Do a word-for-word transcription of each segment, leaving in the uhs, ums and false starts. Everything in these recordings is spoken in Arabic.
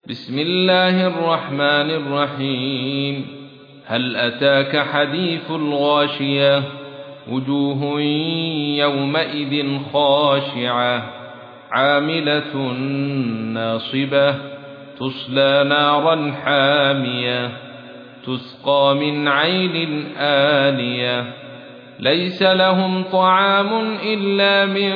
بسم الله الرحمن الرحيم. هل أتاك حديث الغاشية؟ وجوه يومئذ خاشعة عاملة ناصبة تصلى نارا حامية تسقى من عين آنية ليس لهم طعام إلا من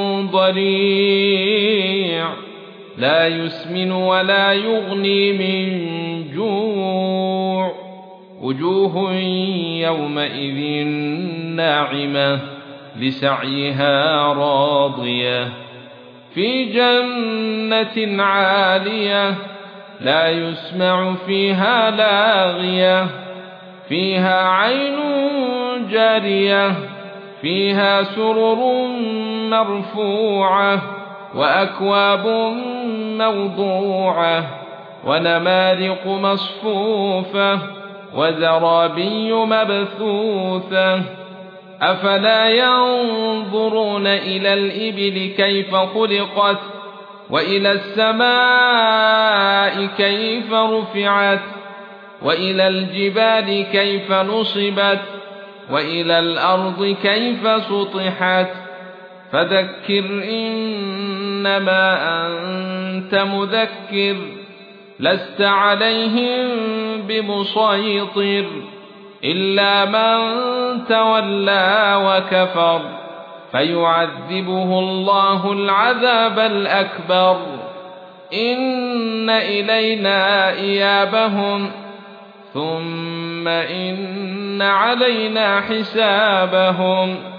ضريع لا يسمن ولا يغني من جوع وجوه يومئذ ناعمة لسعيها راضية في جنة عالية لا يسمع فيها لاغية فيها عين جارية فيها سرر مرفوعة وأكواب موضوعة ونمارق مصفوفة وزرابي مبثوثة أفلا ينظرون إلى الإبل كيف خلقت وإلى السماء كيف رفعت وإلى الجبال كيف نصبت وإلى الأرض كيف سطحت فذكر إنما أنت مذكر لست عليهم بمسيطر إلا من تولى وكفر فيعذبه الله العذاب الأكبر إن إلينا إيابهم ثم إن علينا حسابهم